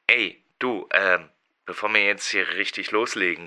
Ey, du, bevor wir jetzt hier richtig loslegen,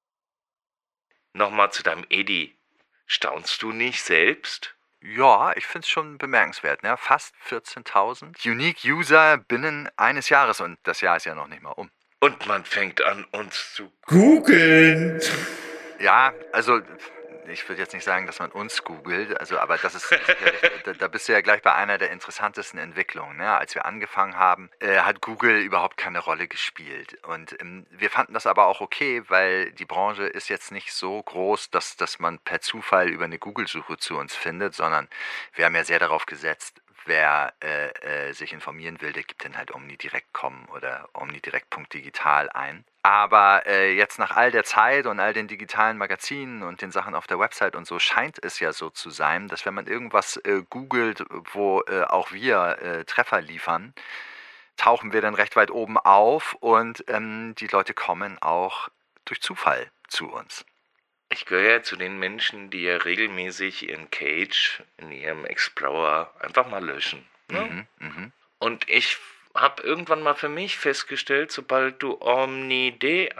nochmal zu deinem Edi. Staunst du nicht selbst? Ja, ich finde es schon bemerkenswert, ne? Fast 14.000 Unique User binnen eines Jahres und das Jahr ist ja noch nicht mal um. Und man fängt an, uns zu googeln. Ja, also ich würde jetzt nicht sagen, dass man uns googelt, aber das ist sicherlich, da bist du ja gleich bei einer der interessantesten Entwicklungen. Ne? Als wir angefangen haben, hat Google überhaupt keine Rolle gespielt. Und wir fanden das aber auch okay, weil die Branche ist jetzt nicht so groß, dass man per Zufall über eine Google-Suche zu uns findet, sondern wir haben ja sehr darauf gesetzt, wer sich informieren will, der gibt dann halt omnidirect.com oder omnidirect.digital ein. Aber jetzt nach all der Zeit und all den digitalen Magazinen und den Sachen auf der Website und so scheint es ja so zu sein, dass wenn man irgendwas googelt, wo auch wir Treffer liefern, tauchen wir dann recht weit oben auf und die Leute kommen auch durch Zufall zu uns. Ich gehöre ja zu den Menschen, die ja regelmäßig ihren Cage in ihrem Explorer einfach mal löschen. Ne? Und ich habe irgendwann mal für mich festgestellt, sobald du OmniD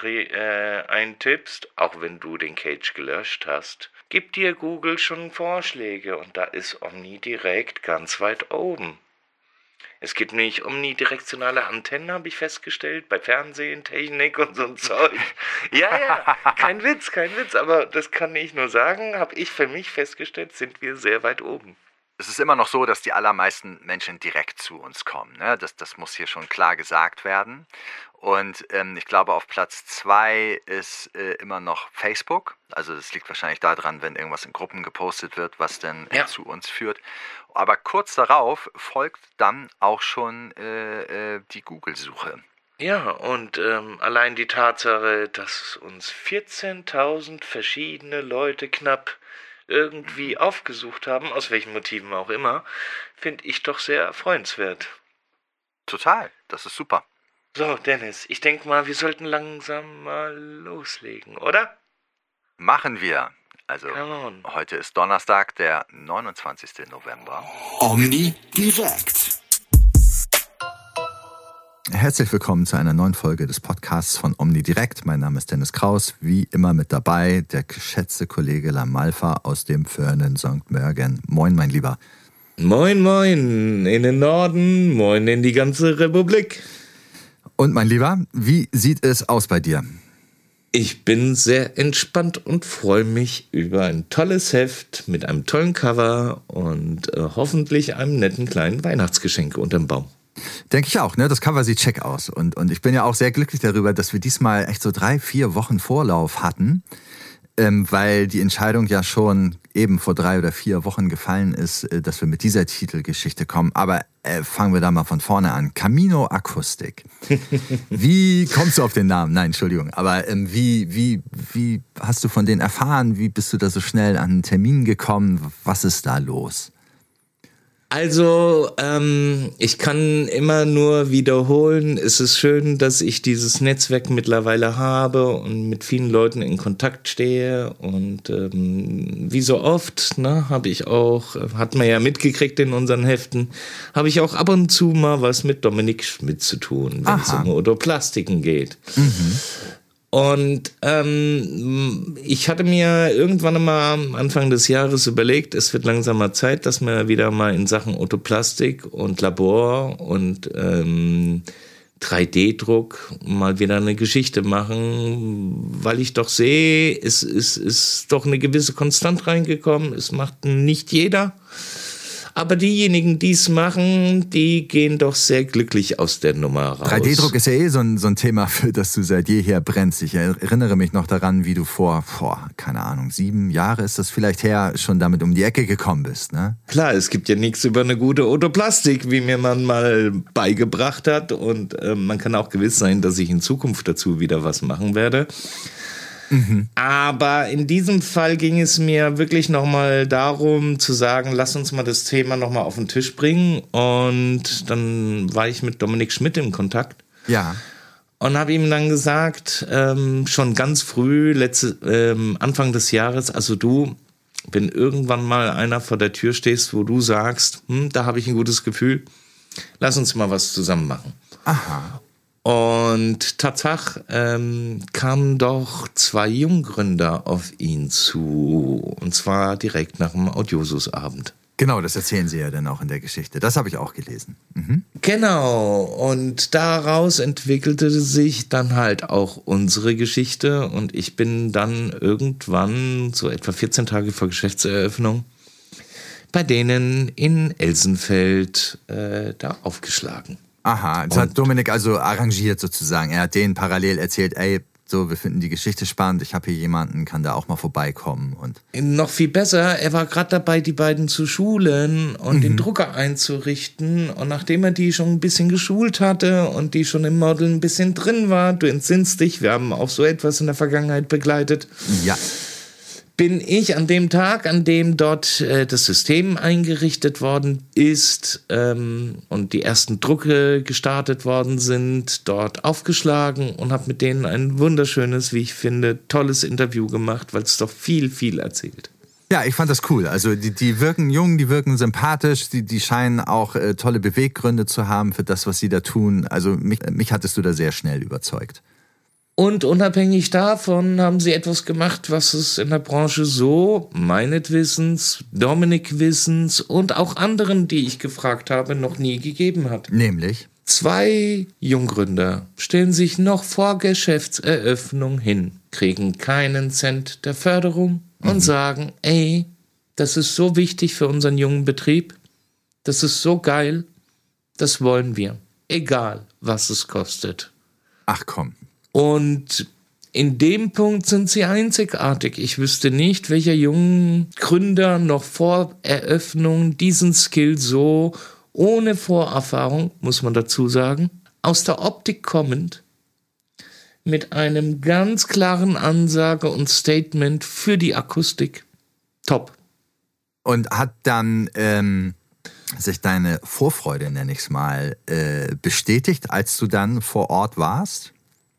eintippst, auch wenn du den Cage gelöscht hast, gibt dir Google schon Vorschläge und da ist OmniDirect ganz weit oben. Es gibt nämlich omnidirektionale Antennen, habe ich festgestellt, bei Fernsehen, Technik und so ein Zeug. Ja, kein Witz, aber das kann ich nur sagen, habe ich für mich festgestellt, sind wir sehr weit oben. Es ist immer noch so, dass die allermeisten Menschen direkt zu uns kommen. Ne? Das muss hier schon klar gesagt werden. Und ich glaube, auf Platz 2 ist immer noch Facebook. Also das liegt wahrscheinlich daran, wenn irgendwas in Gruppen gepostet wird, was dann zu uns führt. Aber kurz darauf folgt dann auch schon die Google-Suche. Ja, und allein die Tatsache, dass uns 14.000 verschiedene Leute knapp irgendwie aufgesucht haben, aus welchen Motiven auch immer, finde ich doch sehr erfreuenswert. Total, das ist super. So, Dennis, ich denke mal, wir sollten langsam mal loslegen, oder? Machen wir. Also, heute ist Donnerstag, der 29. November. OmniDirect. Herzlich willkommen zu einer neuen Folge des Podcasts von OmniDirect. Mein Name ist Dennis Kraus, wie immer mit dabei der geschätzte Kollege Lamalfa aus dem fernen St. Mörgen. Moin, mein Lieber. Moin, moin in den Norden, moin in die ganze Republik. Und mein Lieber, wie sieht es aus bei dir? Ich bin sehr entspannt und freue mich über ein tolles Heft mit einem tollen Cover und hoffentlich einem netten kleinen Weihnachtsgeschenk unterm Baum. Denke ich auch, ne? Das Cover sieht check aus. Und ich bin ja auch sehr glücklich darüber, dass wir diesmal echt so 3-4 Wochen Vorlauf hatten, weil die Entscheidung ja schon eben vor 3 oder 4 Wochen gefallen ist, dass wir mit dieser Titelgeschichte kommen. Aber fangen wir da mal von vorne an. Camino Akustik. Wie kommst du auf den Namen? Nein, Entschuldigung. Aber wie hast du von denen erfahren? Wie bist du da so schnell an einen Termin gekommen? Was ist da los? Also, ich kann immer nur wiederholen, es ist schön, dass ich dieses Netzwerk mittlerweile habe und mit vielen Leuten in Kontakt stehe und wie so oft, ne, hat man ja mitgekriegt in unseren Heften, habe ich auch ab und zu mal was mit Dominik Schmidt zu tun, wenn es um Otoplastiken geht. Und ich hatte mir irgendwann mal am Anfang des Jahres überlegt, es wird langsam mal Zeit, dass wir wieder mal in Sachen Otoplastik und Labor und 3D-Druck mal wieder eine Geschichte machen, weil ich doch sehe, es ist doch eine gewisse Konstanz reingekommen, es macht nicht jeder. Aber diejenigen, die es machen, die gehen doch sehr glücklich aus der Nummer raus. 3D-Druck ist ja so ein Thema, für das du seit jeher brennst. Ich erinnere mich noch daran, wie du vor, keine Ahnung, 7 Jahre ist das vielleicht her, schon damit um die Ecke gekommen bist, ne? Klar, es gibt ja nichts über eine gute Otoplastik, wie mir man mal beigebracht hat. Und man kann auch gewiss sein, dass ich in Zukunft dazu wieder was machen werde. Aber in diesem Fall ging es mir wirklich nochmal darum zu sagen, lass uns mal das Thema nochmal auf den Tisch bringen. Und dann war ich mit Dominik Schmidt in Kontakt. Ja. Und habe ihm dann gesagt, schon ganz früh, Anfang des Jahres, also du, wenn irgendwann mal einer vor der Tür stehst, wo du sagst, da habe ich ein gutes Gefühl, lass uns mal was zusammen machen. Aha. Und Tatsache kamen doch 2 Junggründer auf ihn zu. Und zwar direkt nach dem Audiosus-Abend. Genau, das erzählen Sie ja dann auch in der Geschichte. Das habe ich auch gelesen. Mhm. Genau, und daraus entwickelte sich dann halt auch unsere Geschichte. Und ich bin dann irgendwann, so etwa 14 Tage vor Geschäftseröffnung, bei denen in Elsenfeld da aufgeschlagen. Aha, das hat Dominik also arrangiert sozusagen. Er hat denen parallel erzählt, ey, so, wir finden die Geschichte spannend, ich habe hier jemanden, kann da auch mal vorbeikommen. Und noch viel besser, er war gerade dabei, die beiden zu schulen und den Drucker einzurichten. Und nachdem er die schon ein bisschen geschult hatte und die schon im Model ein bisschen drin war, du entsinnst dich, wir haben auch so etwas in der Vergangenheit begleitet. Ja. Bin ich an dem Tag, an dem dort das System eingerichtet worden ist und die ersten Drucke gestartet worden sind, dort aufgeschlagen und habe mit denen ein wunderschönes, wie ich finde, tolles Interview gemacht, weil es doch viel, viel erzählt. Ja, ich fand das cool. Also die wirken jung, die wirken sympathisch, die scheinen auch tolle Beweggründe zu haben für das, was sie da tun. Also mich hattest du da sehr schnell überzeugt. Und unabhängig davon haben sie etwas gemacht, was es in der Branche so, meines Wissens, Dominik Wissens und auch anderen, die ich gefragt habe, noch nie gegeben hat. Nämlich? 2 Junggründer stellen sich noch vor Geschäftseröffnung hin, kriegen keinen Cent der Förderung und sagen, ey, das ist so wichtig für unseren jungen Betrieb, das ist so geil, das wollen wir, egal was es kostet. Ach komm. Und in dem Punkt sind sie einzigartig. Ich wüsste nicht, welcher jungen Gründer noch vor Eröffnung diesen Skill so ohne Vorerfahrung, muss man dazu sagen, aus der Optik kommend, mit einem ganz klaren Ansage und Statement für die Akustik. Top. Und hat dann sich deine Vorfreude, nenne ich es mal, bestätigt, als du dann vor Ort warst?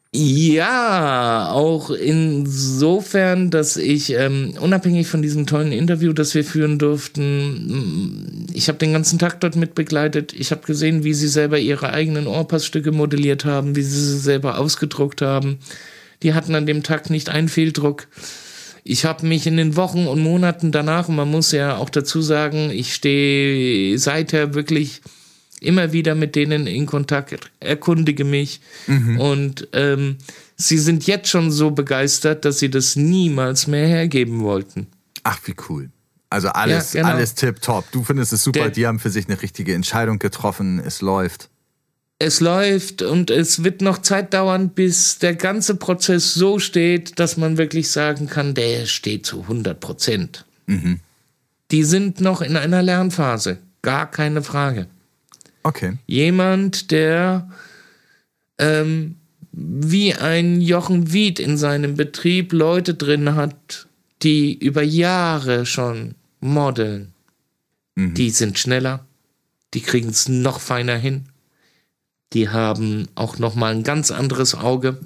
Ja, auch insofern, dass ich, unabhängig von diesem tollen Interview, das wir führen durften, ich habe den ganzen Tag dort mit begleitet. Ich habe gesehen, wie sie selber ihre eigenen Ohrpassstücke modelliert haben, wie sie selber ausgedruckt haben. Die hatten an dem Tag nicht einen Fehldruck. Ich habe mich in den Wochen und Monaten danach, und man muss ja auch dazu sagen, ich stehe seither wirklich immer wieder mit denen in Kontakt, erkundige mich. Und sie sind jetzt schon so begeistert, dass sie das niemals mehr hergeben wollten. Ach, wie cool. Also alles, ja, genau. Alles tipptopp. Du findest es super, die haben für sich eine richtige Entscheidung getroffen, es läuft. Es läuft und es wird noch Zeit dauern, bis der ganze Prozess so steht, dass man wirklich sagen kann, der steht zu 100%. Die sind noch in einer Lernphase, gar keine Frage. Okay. Jemand, der wie ein Jochen Wied in seinem Betrieb Leute drin hat, die über Jahre schon modeln. Die sind schneller, die kriegen es noch feiner hin. Die haben auch noch mal ein ganz anderes Auge.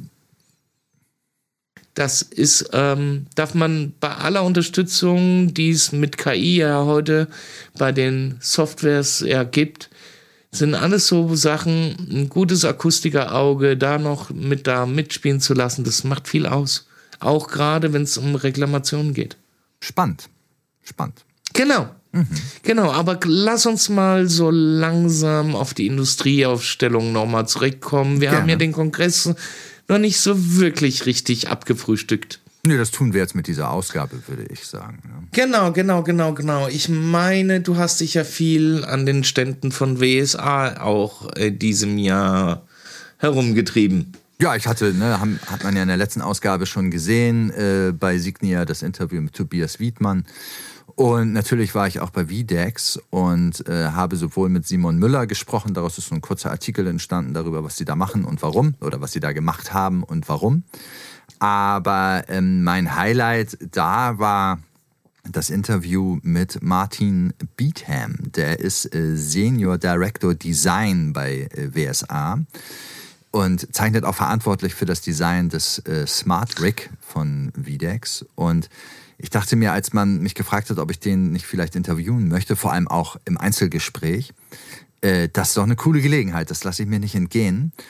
Das ist, darf man bei aller Unterstützung, die es mit KI ja heute bei den Softwares ja gibt, sind alles so Sachen, ein gutes Akustikerauge da noch mitspielen zu lassen, das macht viel aus. Auch gerade, wenn es um Reklamationen geht. Spannend. Genau. Genau, aber lass uns mal so langsam auf die Industrieaufstellung nochmal zurückkommen. Wir haben ja den Kongress noch nicht so wirklich richtig abgefrühstückt. Nee, das tun wir jetzt mit dieser Ausgabe, würde ich sagen. Ja. Genau. Ich meine, du hast dich ja viel an den Ständen von WSA auch diesem Jahr herumgetrieben. Ja, hat man ja in der letzten Ausgabe schon gesehen, bei Signia das Interview mit Tobias Wiedmann. Und natürlich war ich auch bei VDEX und habe sowohl mit Simon Müller gesprochen, daraus ist so ein kurzer Artikel entstanden darüber, was sie da machen und warum, oder was sie da gemacht haben und warum. Aber mein Highlight da war das Interview mit Martin Beetham. Der ist Senior Director Design bei WSA und zeichnet auch verantwortlich für das Design des Smart Rig von VDEX. Und ich dachte mir, als man mich gefragt hat, ob ich den nicht vielleicht interviewen möchte, vor allem auch im Einzelgespräch, das ist doch eine coole Gelegenheit, das lasse ich mir nicht entgehen.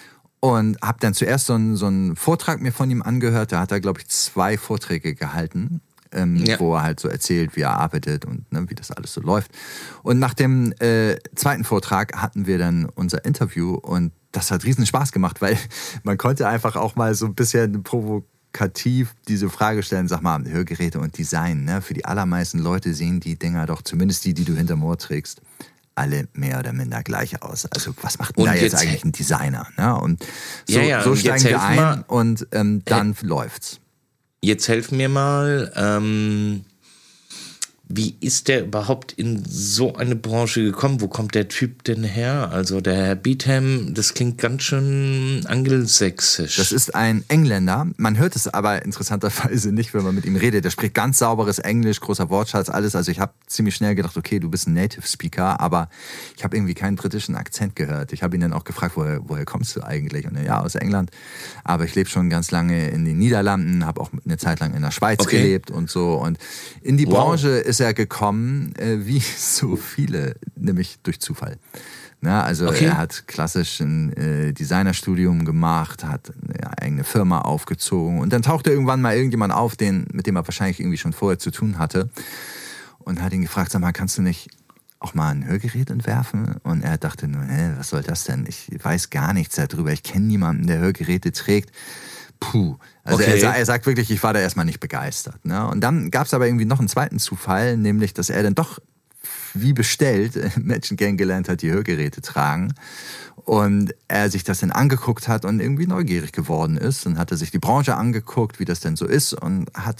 Und habe dann zuerst so einen Vortrag mir von ihm angehört. Da hat er, glaube ich, 2 Vorträge gehalten, wo er halt so erzählt, wie er arbeitet und wie das alles so läuft. Und nach dem zweiten Vortrag hatten wir dann unser Interview und das hat riesen Spaß gemacht, weil man konnte einfach auch mal so ein bisschen provokativ diese Frage stellen, sag mal, Hörgeräte und Design. Ne? Für die allermeisten Leute sehen die Dinger doch, zumindest die du hinterm Ohr trägst, alle mehr oder minder gleich aus. Also was macht denn da jetzt eigentlich ein Designer? Ne? Und so steigen wir ein und dann läuft's. Jetzt helf mir mal, wie ist der überhaupt in so eine Branche gekommen? Wo kommt der Typ denn her? Also der Herr Beetham, das klingt ganz schön angelsächsisch. Das ist ein Engländer. Man hört es aber interessanterweise nicht, wenn man mit ihm redet. Der spricht ganz sauberes Englisch, großer Wortschatz, alles. Also ich habe ziemlich schnell gedacht, okay, du bist ein Native Speaker, aber ich habe irgendwie keinen britischen Akzent gehört. Ich habe ihn dann auch gefragt, woher kommst du eigentlich? Und ja, aus England. Aber ich lebe schon ganz lange in den Niederlanden, habe auch eine Zeit lang in der Schweiz gelebt und so. Und in die Branche ist er gekommen, wie so viele, nämlich durch Zufall. Na, also er hat klassisch ein Designerstudium gemacht, hat eine eigene Firma aufgezogen und dann tauchte irgendwann mal irgendjemand auf, mit dem er wahrscheinlich irgendwie schon vorher zu tun hatte und hat ihn gefragt, sag mal, kannst du nicht auch mal ein Hörgerät entwerfen? Und er dachte nur, was soll das denn? Ich weiß gar nichts darüber, ich kenne niemanden, der Hörgeräte trägt. Puh. Also er sagt wirklich, ich war da erstmal nicht begeistert. Ne? Und dann gab es aber irgendwie noch einen zweiten Zufall, nämlich, dass er dann doch, wie bestellt, Menschen kennengelernt hat, die Hörgeräte tragen. Und er sich das dann angeguckt hat und irgendwie neugierig geworden ist. Dann hat er sich die Branche angeguckt, wie das denn so ist und hat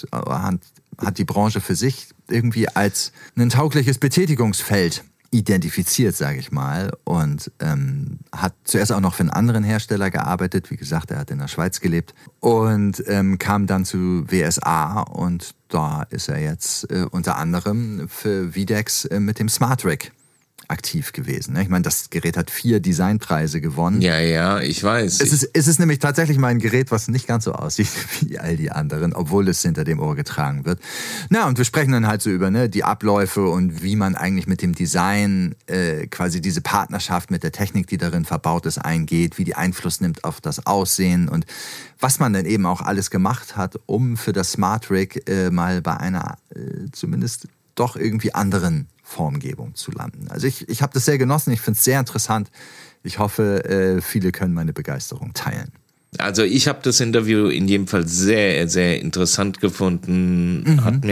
die Branche für sich irgendwie als ein taugliches Betätigungsfeld identifiziert, sage ich mal, und hat zuerst auch noch für einen anderen Hersteller gearbeitet. Wie gesagt, er hat in der Schweiz gelebt und kam dann zu WSA und da ist er jetzt unter anderem für Videx mit dem SmartRig aktiv gewesen. Ich meine, das Gerät hat 4 Designpreise gewonnen. Ja, ich weiß. Es ist nämlich tatsächlich mal ein Gerät, was nicht ganz so aussieht wie all die anderen, obwohl es hinter dem Ohr getragen wird. Na, und wir sprechen dann halt so über die Abläufe und wie man eigentlich mit dem Design quasi diese Partnerschaft mit der Technik, die darin verbaut ist, eingeht, wie die Einfluss nimmt auf das Aussehen und was man dann eben auch alles gemacht hat, um für das SmartRig mal bei einer zumindest doch irgendwie anderen Formgebung zu landen. Also ich habe das sehr genossen, ich finde es sehr interessant. Ich hoffe, viele können meine Begeisterung teilen. Also ich habe das Interview in jedem Fall sehr, sehr interessant gefunden. Hat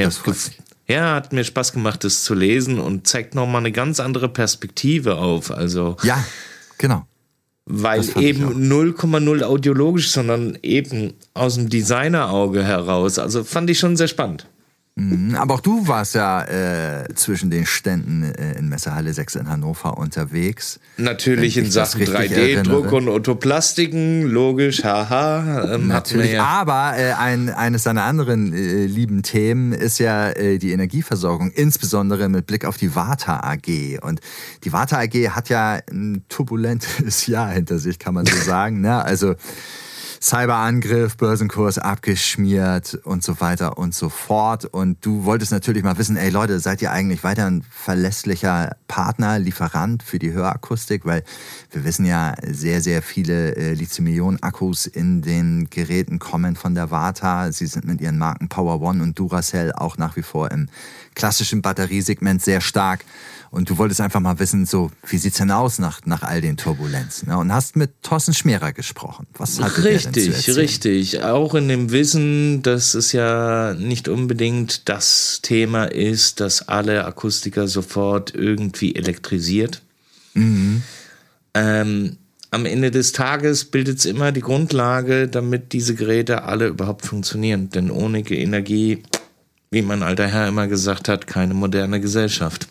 mir Spaß gemacht, das zu lesen und zeigt nochmal eine ganz andere Perspektive auf. Also ja, genau. Weil eben 0,0 audiologisch, sondern eben aus dem Designerauge heraus. Also fand ich schon sehr spannend. Aber auch du warst ja zwischen den Ständen in Messehalle 6 in Hannover unterwegs. Natürlich in Sachen 3D-Druck und Otoplastiken, logisch, haha. Natürlich, aber eines deiner anderen lieben Themen ist ja die Energieversorgung, insbesondere mit Blick auf die Varta AG. Und die Varta AG hat ja ein turbulentes Jahr hinter sich, kann man so sagen. Ne? Also Cyberangriff, Börsenkurs abgeschmiert und so weiter und so fort. Und du wolltest natürlich mal wissen, ey Leute, seid ihr eigentlich weiter ein verlässlicher Partner, Lieferant für die Hörakustik? Weil wir wissen ja, sehr, sehr viele Lithium-Ionen-Akkus in den Geräten kommen von der Varta. Sie sind mit ihren Marken Power One und Duracell auch nach wie vor im klassischen Batteriesegment sehr stark. Und du wolltest einfach mal wissen, so, wie sieht's denn aus nach all den Turbulenzen? Und hast mit Thorsten Schmerer gesprochen. Was hat der denn zu erzählen? Richtig. Auch in dem Wissen, dass es ja nicht unbedingt das Thema ist, das alle Akustiker sofort irgendwie elektrisiert. Am Ende des Tages bildet es immer die Grundlage, damit diese Geräte alle überhaupt funktionieren. Denn ohne Energie, wie mein alter Herr immer gesagt hat, keine moderne Gesellschaft.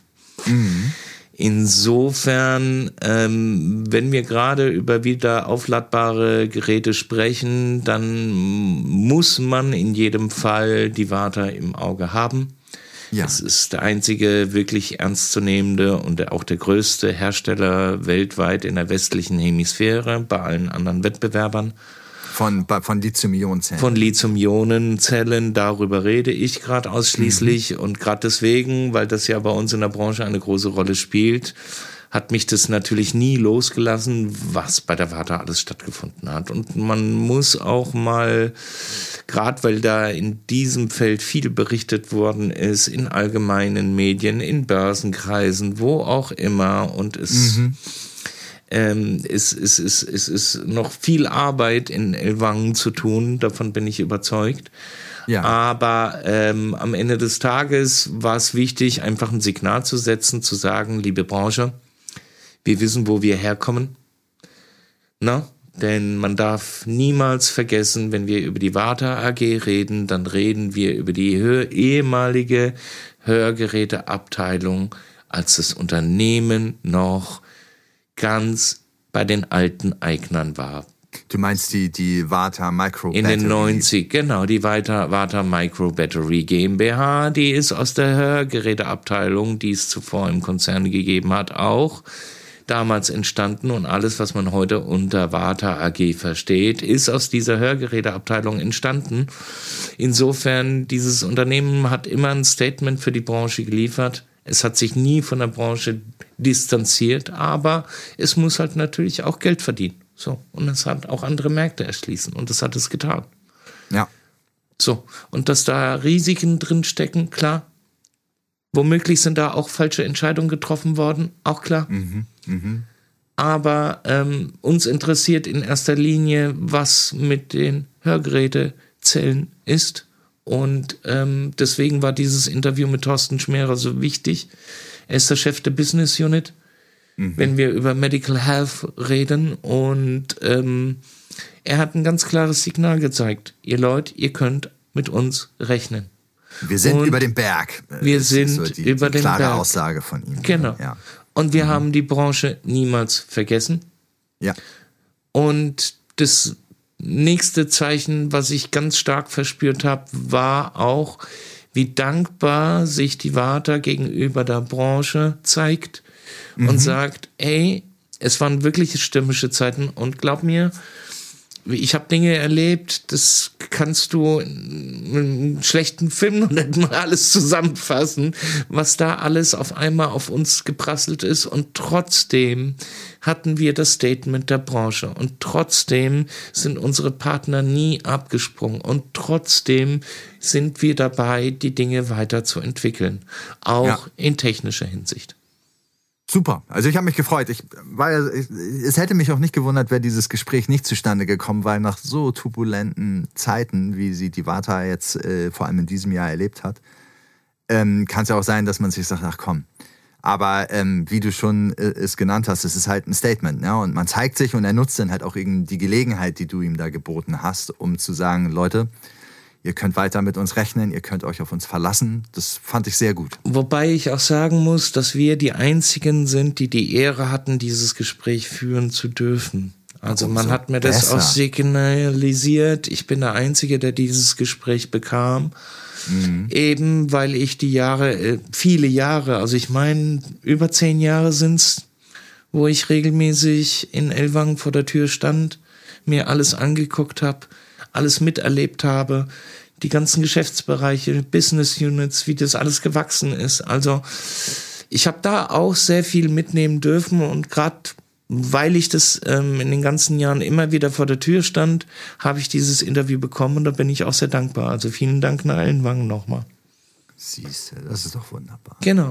Insofern, wenn wir gerade über wieder aufladbare Geräte sprechen, dann muss man in jedem Fall die Varta im Auge haben. Ja. Es ist der einzige wirklich ernstzunehmende und auch der größte Hersteller weltweit in der westlichen Hemisphäre, bei allen anderen Wettbewerbern. Von Lithium-Ionen-Zellen. Von Lithium-Ionen-Zellen, darüber rede ich gerade ausschließlich. Und gerade deswegen, weil das ja bei uns in der Branche eine große Rolle spielt, hat mich das natürlich nie losgelassen, was bei der Warta alles stattgefunden hat. Und man muss auch mal, gerade weil da in diesem Feld viel berichtet worden ist, in allgemeinen Medien, in Börsenkreisen, wo auch immer, und es ist noch viel Arbeit in Ellwangen zu tun, davon bin ich überzeugt. Ja. Aber am Ende des Tages war es wichtig, einfach ein Signal zu setzen, zu sagen, liebe Branche, wir wissen, wo wir herkommen. Na? Denn man darf niemals vergessen, wenn wir über die Warta AG reden, dann reden wir über die ehemalige Hörgeräteabteilung, als das Unternehmen noch ganz bei den alten Eignern war. Du meinst die Warta Micro Battery? In den 90, genau, die Warta Micro Battery GmbH, die ist aus der Hörgeräteabteilung, die es zuvor im Konzern gegeben hat, auch damals entstanden, und alles, was man heute unter Warta AG versteht, ist aus dieser Hörgeräteabteilung entstanden. Insofern, dieses Unternehmen hat immer ein Statement für die Branche geliefert. Es hat sich nie von der Branche distanziert, aber es muss halt natürlich auch Geld verdienen. So, und es hat auch andere Märkte erschließen, und das hat es getan. Ja. So, und dass da Risiken drin stecken, klar. Womöglich sind da auch falsche Entscheidungen getroffen worden, auch klar. Aber uns interessiert in erster Linie, was mit den Hörgerätezellen ist. Und deswegen war dieses Interview mit Thorsten Schmerer so wichtig. Er ist der Chef der Business Unit, wenn wir über Medical Health reden. Und er hat ein ganz klares Signal gezeigt. Ihr Leute, ihr könnt mit uns rechnen. Wir sind über dem Berg. Wir sind so über den Berg. Klare Aussage von ihm. Genau. Ja. Und wir haben die Branche niemals vergessen. Ja. Und das nächste Zeichen, was ich ganz stark verspürt habe, war auch, wie dankbar sich die Warta gegenüber der Branche zeigt und sagt, ey, es waren wirklich stürmische Zeiten, und glaub mir, ich habe Dinge erlebt, das kannst du in einem schlechten Film noch nicht mal alles zusammenfassen, was da alles auf einmal auf uns geprasselt ist, und trotzdem hatten wir das Statement der Branche, und trotzdem sind unsere Partner nie abgesprungen, und trotzdem sind wir dabei, die Dinge weiterzuentwickeln, auch in technischer Hinsicht. Super, also ich habe mich gefreut. Es hätte mich auch nicht gewundert, wäre dieses Gespräch nicht zustande gekommen, weil nach so turbulenten Zeiten, wie sie die Warta jetzt vor allem in diesem Jahr erlebt hat, kann es ja auch sein, dass man sich sagt, ach komm. Aber wie du schon es genannt hast, es ist halt ein Statement, ne? Und man zeigt sich, und er nutzt dann halt auch die Gelegenheit, die du ihm da geboten hast, um zu sagen, Leute, ihr könnt weiter mit uns rechnen, ihr könnt euch auf uns verlassen. Das fand ich sehr gut. Wobei ich auch sagen muss, dass wir die Einzigen sind, die die Ehre hatten, dieses Gespräch führen zu dürfen. Also man hat mir das auch signalisiert. Ich bin der Einzige, der dieses Gespräch bekam. Eben weil ich viele Jahre, also ich meine, über 10 Jahre sind's, wo ich regelmäßig in Ellwangen vor der Tür stand, mir alles angeguckt habe, alles miterlebt habe, die ganzen Geschäftsbereiche, Business Units, wie das alles gewachsen ist. Also ich habe da auch sehr viel mitnehmen dürfen, und gerade weil ich das in den ganzen Jahren immer wieder vor der Tür stand, habe ich dieses Interview bekommen, und da bin ich auch sehr dankbar. Also vielen Dank nach Ellwangen nochmal. Siehst du, das ist doch wunderbar. Genau.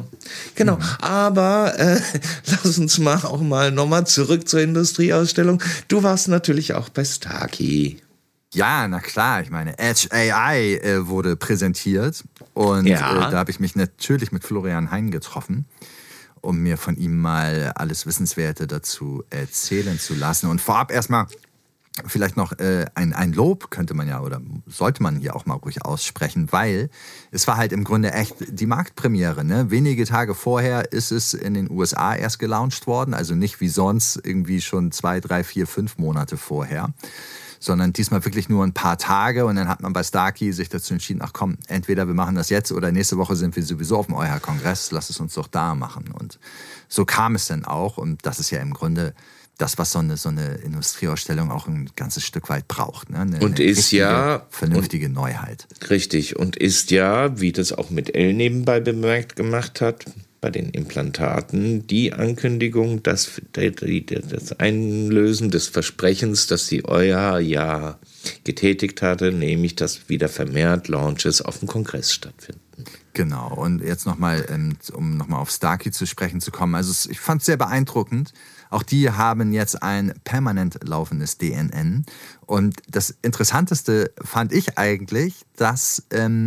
Aber lass uns nochmal zurück zur Industrieausstellung. Du warst natürlich auch bei Starkey. Ja, na klar. Ich meine, Edge AI wurde präsentiert, und da habe ich mich natürlich mit Florian Hein getroffen, um mir von ihm mal alles Wissenswerte dazu erzählen zu lassen. Und vorab erstmal vielleicht noch ein Lob könnte man ja oder sollte man hier auch mal ruhig aussprechen, weil es war halt im Grunde echt die Marktpremiere. Ne? Wenige Tage vorher ist es in den USA erst gelauncht worden, also nicht wie sonst irgendwie schon 2, 3, 4, 5 Monate vorher, sondern diesmal wirklich nur ein paar Tage, und dann hat man bei Starkey sich dazu entschieden, ach komm, entweder wir machen das jetzt oder nächste Woche sind wir sowieso auf dem EuH-Kongress, lass es uns doch da machen. Und so kam es dann auch, und das ist ja im Grunde das, was so eine Industrieausstellung auch ein ganzes Stück weit braucht. Ne? Und ist ja vernünftige Neuheit. Richtig, und ist ja, wie das auch mit Elle nebenbei bemerkt gemacht hat, bei den Implantaten die Ankündigung, dass das Einlösen des Versprechens, das sie euer Jahr getätigt hatte, nämlich dass wieder vermehrt Launches auf dem Kongress stattfinden. Genau, und jetzt nochmal, um nochmal auf Starkey zu sprechen zu kommen, also ich fand es sehr beeindruckend. Auch die haben jetzt ein permanent laufendes DNN. Und das Interessanteste fand ich eigentlich, dass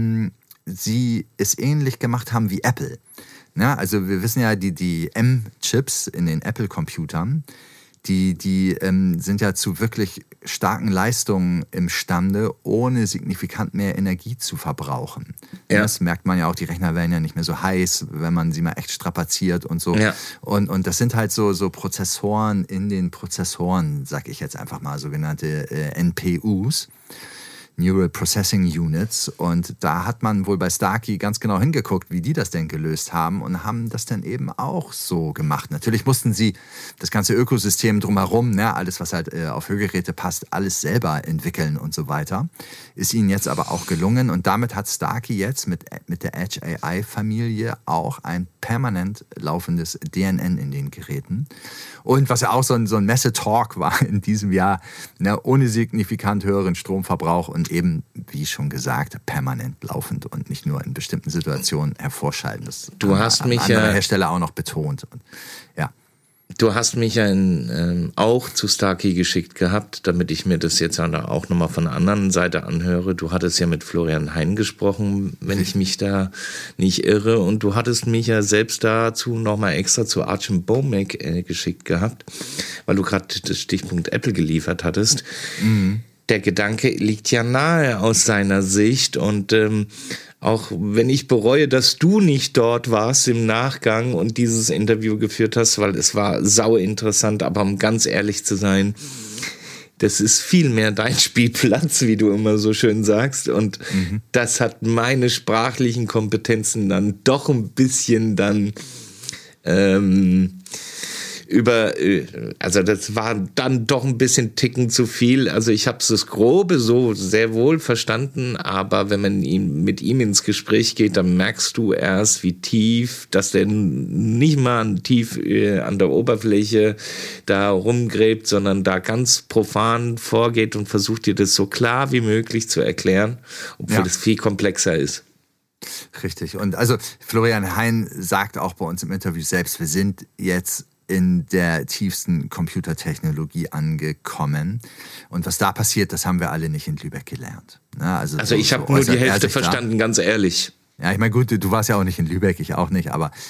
sie es ähnlich gemacht haben wie Apple. Ja, also wir wissen ja, die M-Chips in den Apple-Computern, die sind ja zu wirklich starken Leistungen imstande, ohne signifikant mehr Energie zu verbrauchen. Ja. Das merkt man ja auch, die Rechner werden ja nicht mehr so heiß, wenn man sie mal echt strapaziert und so. Ja. Und das sind halt so Prozessoren in den Prozessoren, sag ich jetzt einfach mal, sogenannte NPUs. Neural Processing Units, und da hat man wohl bei Starkey ganz genau hingeguckt, wie die das denn gelöst haben, und haben das dann eben auch so gemacht. Natürlich mussten sie das ganze Ökosystem drumherum, ne, alles was halt auf Hörgeräte passt, alles selber entwickeln und so weiter. Ist ihnen jetzt aber auch gelungen, und damit hat Starkey jetzt mit der Edge AI Familie auch ein permanent laufendes DNN in den Geräten. Und was ja auch so ein Messe-Talk war in diesem Jahr, ne, ohne signifikant höheren Stromverbrauch und eben, wie schon gesagt, permanent laufend und nicht nur in bestimmten Situationen hervorschalten. Das hast mich andere Hersteller auch noch betont. Und, ja. Du hast mich ja auch zu Starkey geschickt gehabt, damit ich mir das jetzt auch nochmal von der anderen Seite anhöre. Du hattest ja mit Florian Hein gesprochen, wenn ich mich da nicht irre. Und du hattest mich ja selbst dazu nochmal extra zu Archim Bomek geschickt gehabt, weil du gerade das Stichpunkt Apple geliefert hattest. Mhm. Der Gedanke liegt ja nahe aus seiner Sicht, und auch wenn ich bereue, dass du nicht dort warst im Nachgang und dieses Interview geführt hast, weil es war sau interessant, aber um ganz ehrlich zu sein, das ist viel mehr dein Spielplatz, wie du immer so schön sagst, und das hat meine sprachlichen Kompetenzen dann doch ein bisschen dann also das war dann doch ein bisschen Ticken zu viel. Also ich habe das Grobe so sehr wohl verstanden, aber wenn man mit ihm ins Gespräch geht, dann merkst du erst, wie tief, dass der nicht mal tief an der Oberfläche da rumgräbt, sondern da ganz profan vorgeht und versucht dir das so klar wie möglich zu erklären, obwohl das viel komplexer ist. Richtig. Und also Florian Hein sagt auch bei uns im Interview selbst, wir sind jetzt in der tiefsten Computertechnologie angekommen. Und was da passiert, das haben wir alle nicht in Lübeck gelernt. Also ich habe nur die Hälfte verstanden, ganz ehrlich. Ja, ich meine, gut, du warst ja auch nicht in Lübeck, ich auch nicht, aber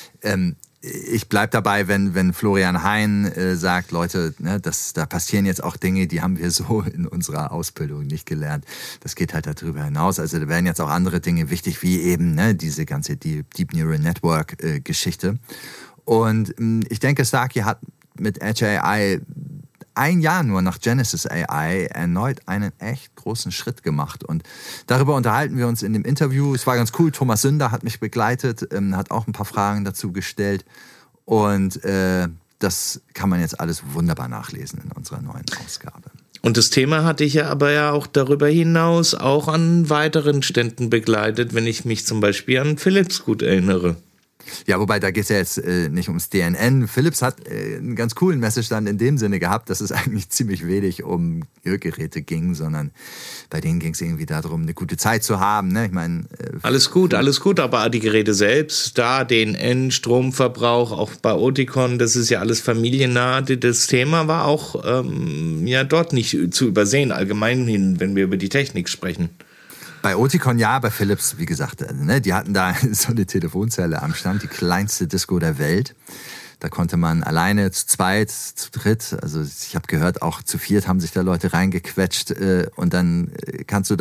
ich bleib dabei, wenn Florian Hein sagt, Leute, ne, da passieren jetzt auch Dinge, die haben wir so in unserer Ausbildung nicht gelernt. Das geht halt darüber hinaus. Also da werden jetzt auch andere Dinge wichtig, wie eben diese ganze Deep Neural Network Geschichte. Und ich denke, Starkey hat mit Edge AI ein Jahr nur nach Genesis AI erneut einen echt großen Schritt gemacht. Und darüber unterhalten wir uns in dem Interview. Es war ganz cool. Thomas Sünder hat mich begleitet, hat auch ein paar Fragen dazu gestellt. Und das kann man jetzt alles wunderbar nachlesen in unserer neuen Ausgabe. Und das Thema hatte ich ja aber ja auch darüber hinaus auch an weiteren Ständen begleitet, wenn ich mich zum Beispiel an Philips gut erinnere. Ja, wobei, da geht es ja jetzt nicht ums DNN. Philips hat einen ganz coolen Messestand in dem Sinne gehabt, dass es eigentlich ziemlich wenig um Hörgeräte ging, sondern bei denen ging es irgendwie darum, eine gute Zeit zu haben. Ne? Ich meine, alles gut, aber die Geräte selbst, da DNN, Stromverbrauch, auch bei Oticon, das ist ja alles familiennah. Das Thema war auch dort nicht zu übersehen, allgemein hin, wenn wir über die Technik sprechen. Bei Oticon ja, bei Philips, wie gesagt, ne, die hatten da so eine Telefonzelle am Stand, die kleinste Disco der Welt. Da konnte man alleine, zu zweit, zu dritt, also ich habe gehört, auch zu viert haben sich da Leute reingequetscht und dann konntest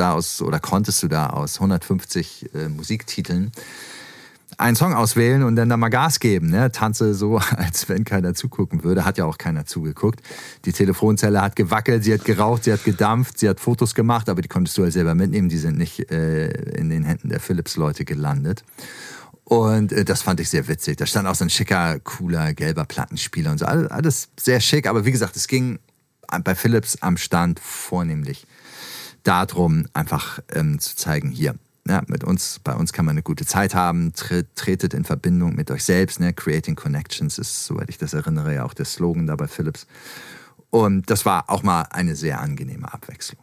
du da aus 150 Musiktiteln einen Song auswählen und dann da mal Gas geben. Ne? Tanze so, als wenn keiner zugucken würde. Hat ja auch keiner zugeguckt. Die Telefonzelle hat gewackelt, sie hat geraucht, sie hat gedampft, sie hat Fotos gemacht, aber die konntest du halt selber mitnehmen. Die sind nicht in den Händen der Philips-Leute gelandet. Und das fand ich sehr witzig. Da stand auch so ein schicker, cooler, gelber Plattenspieler und so. Alles sehr schick, aber wie gesagt, es ging bei Philips am Stand vornehmlich darum, einfach zu zeigen, hier, ja, bei uns kann man eine gute Zeit haben, tretet in Verbindung mit euch selbst, ne? Creating Connections ist, soweit ich das erinnere, ja auch der Slogan da bei Philips. Und das war auch mal eine sehr angenehme Abwechslung.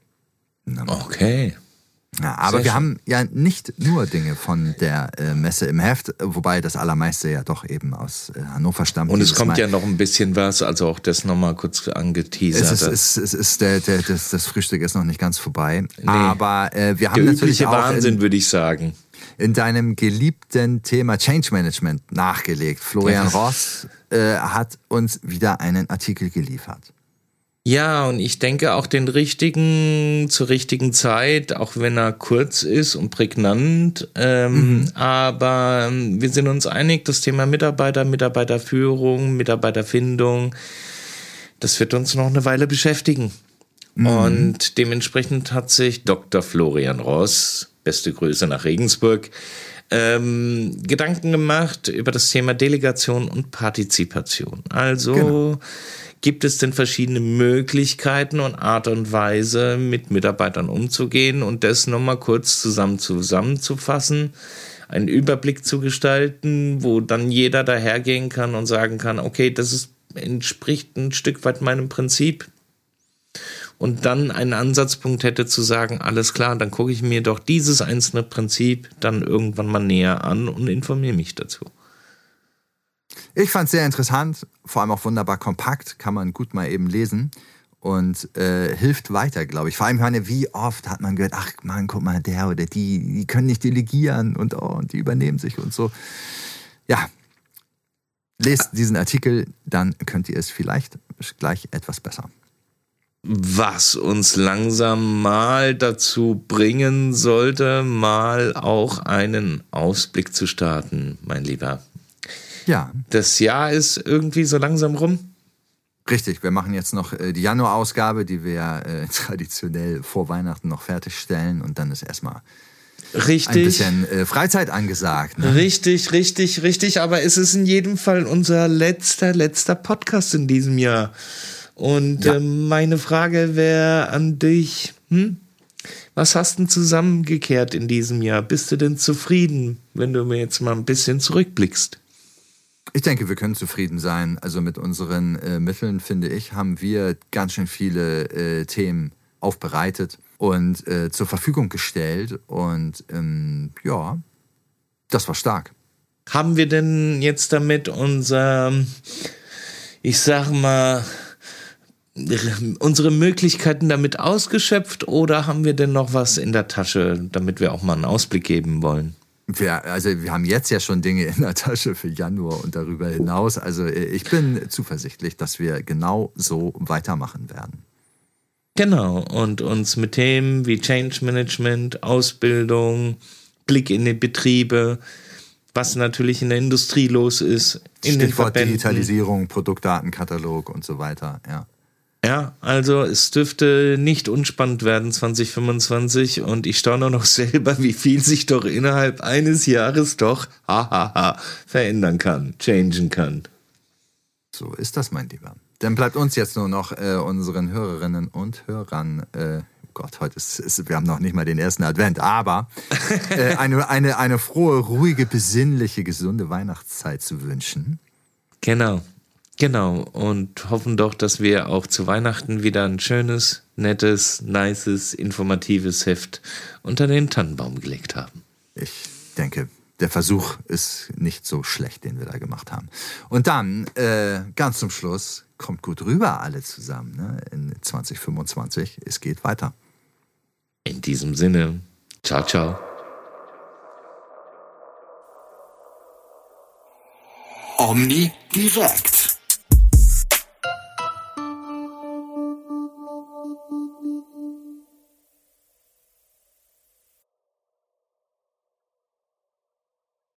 Okay. Ja, aber wir haben ja nicht nur Dinge von der Messe im Heft, wobei das Allermeiste ja doch eben aus Hannover stammt. Und es kommt ja noch ein bisschen was, also auch das nochmal kurz angeteasert. Das Frühstück ist noch nicht ganz vorbei. Nee. Aber wir haben der natürlich auch Wahnsinn, würde ich sagen. In deinem geliebten Thema Change Management nachgelegt. Florian Ross hat uns wieder einen Artikel geliefert. Ja, und ich denke auch den richtigen zur richtigen Zeit, auch wenn er kurz ist und prägnant. Aber wir sind uns einig, das Thema Mitarbeiter, Mitarbeiterführung, Mitarbeiterfindung, das wird uns noch eine Weile beschäftigen. Und dementsprechend hat sich Dr. Florian Ross, beste Grüße nach Regensburg, Gedanken gemacht über das Thema Delegation und Partizipation. Also gibt es denn verschiedene Möglichkeiten und Art und Weise, mit Mitarbeitern umzugehen und das nochmal kurz zusammenzufassen, einen Überblick zu gestalten, wo dann jeder dahergehen kann und sagen kann, okay, entspricht ein Stück weit meinem Prinzip. Und dann einen Ansatzpunkt hätte zu sagen, alles klar, dann gucke ich mir doch dieses einzelne Prinzip dann irgendwann mal näher an und informiere mich dazu. Ich fand es sehr interessant, vor allem auch wunderbar kompakt, kann man gut mal eben lesen und hilft weiter, glaube ich. Vor allem, wie oft hat man gehört, ach man, guck mal, der oder die können nicht delegieren und die übernehmen sich und so. Ja, lest diesen Artikel, dann könnt ihr es vielleicht gleich etwas besser. Was uns langsam mal dazu bringen sollte, mal auch einen Ausblick zu starten, mein Lieber. Ja. Das Jahr ist irgendwie so langsam rum. Richtig, wir machen jetzt noch die Januarausgabe, die wir traditionell vor Weihnachten noch fertigstellen und dann ist erstmal ein bisschen Freizeit angesagt. Ne? Richtig, aber es ist in jedem Fall unser letzter Podcast in diesem Jahr. Und meine Frage wäre an dich, was hast du denn zusammengekehrt in diesem Jahr? Bist du denn zufrieden, wenn du mir jetzt mal ein bisschen zurückblickst? Ich denke, wir können zufrieden sein. Also mit unseren Mitteln, finde ich, haben wir ganz schön viele Themen aufbereitet und zur Verfügung gestellt. Und ja, das war stark. Haben wir denn jetzt damit unsere Möglichkeiten damit ausgeschöpft oder haben wir denn noch was in der Tasche, damit wir auch mal einen Ausblick geben wollen? Wir haben jetzt ja schon Dinge in der Tasche für Januar und darüber hinaus. Also ich bin zuversichtlich, dass wir genau so weitermachen werden. Genau, und uns mit Themen wie Change Management, Ausbildung, Blick in die Betriebe, was natürlich in der Industrie los ist, in den Verbänden. Digitalisierung, Produktdatenkatalog und so weiter, ja. Ja, also es dürfte nicht unspannend werden 2025 und ich staune noch selber, wie viel sich doch innerhalb eines Jahres doch verändern kann, changen kann. So ist das, mein Lieber. Dann bleibt uns jetzt nur noch unseren Hörerinnen und Hörern, Gott, heute wir haben noch nicht mal den ersten Advent, aber eine frohe, ruhige, besinnliche, gesunde Weihnachtszeit zu wünschen. Genau, und hoffen doch, dass wir auch zu Weihnachten wieder ein schönes, nettes, nices, informatives Heft unter den Tannenbaum gelegt haben. Ich denke, der Versuch ist nicht so schlecht, den wir da gemacht haben. Und dann, ganz zum Schluss, kommt gut rüber alle zusammen, ne? In 2025, es geht weiter. In diesem Sinne, ciao, ciao. Omni direkt.